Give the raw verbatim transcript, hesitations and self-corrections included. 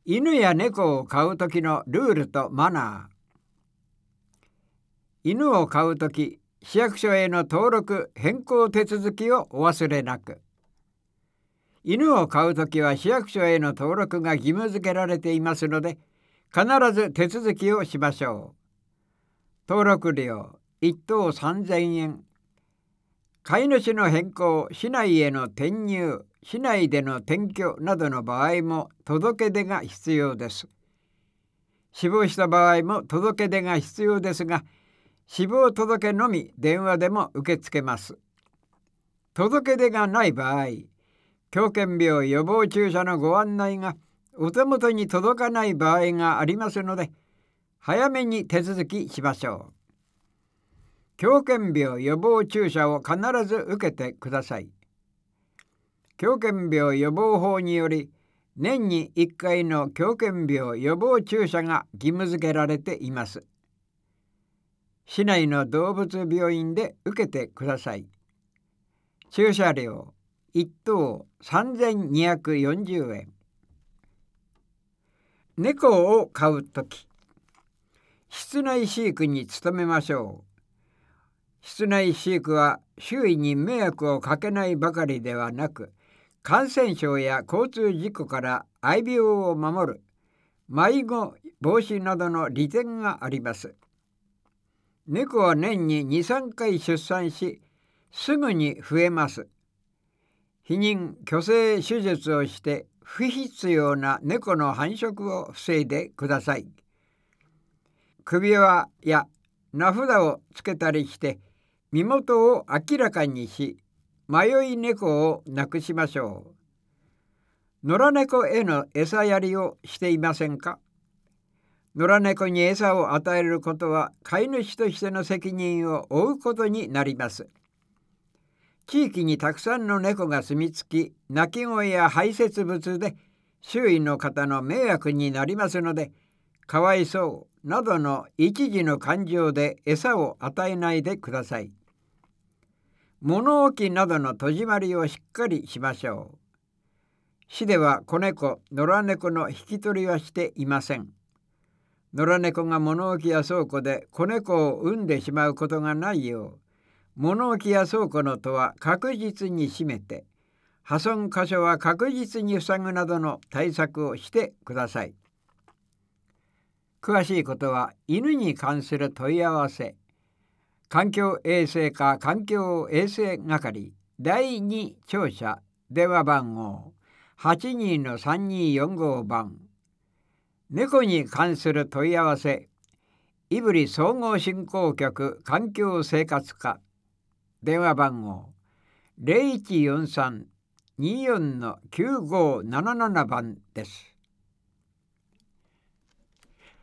犬や猫を飼う時のルールとマナー。犬を飼う時、市役所への登録変更手続きをお忘れなく。犬を飼う時は市役所への登録が義務付けられていますので、必ず手続きをしましょう。登録料いっ頭さんぜんえん。飼い主の変更、市内への転入、市内での転居などの場合も届け出が必要です。死亡した場合も届け出が必要ですが、死亡届のみ電話でも受け付けます。届け出がない場合、狂犬病予防注射のご案内がお手元に届かない場合がありますので、早めに手続きしましょう。狂犬病予防注射を必ず受けてください。狂犬病予防法により、年にいっかいの狂犬病予防注射が義務付けられています。市内の動物病院で受けてください。注射料いっ頭さんぜんにひゃくよんじゅうえん。猫を飼うとき、室内飼育に努めましょう。室内飼育は周囲に迷惑をかけないばかりではなく、感染症や交通事故から愛病を守る迷子防止などの利点があります。猫は年にに、さんかい出産し、すぐに増えます。避妊・去勢手術をして不必要な猫の繁殖を防いでください。首輪や名札をつけたりして身元を明らかにし、迷い猫をなくしましょう。野良猫への餌やりをしていませんか？野良猫に餌を与えることは飼い主としての責任を負うことになります。地域にたくさんの猫が住み着き、鳴き声や排泄物で周囲の方の迷惑になりますので、かわいそうなどの一時の感情で餌を与えないでください。物置などの戸締まりをしっかりしましょう。市では子猫、野良猫の引き取りはしていません。野良猫が物置や倉庫で子猫を産んでしまうことがないよう、物置や倉庫の戸は確実に閉めて、破損箇所は確実に塞ぐなどの対策をしてください。詳しいことは犬に関する問い合わせ、環境衛生課環境衛生係だいに庁舎電話番号 はちにーさんにーよんご 番、猫に関する問い合わせ、胆振総合振興局環境生活課電話番号 ゼロいちよんさんにーよんのきゅうごーななな 番です。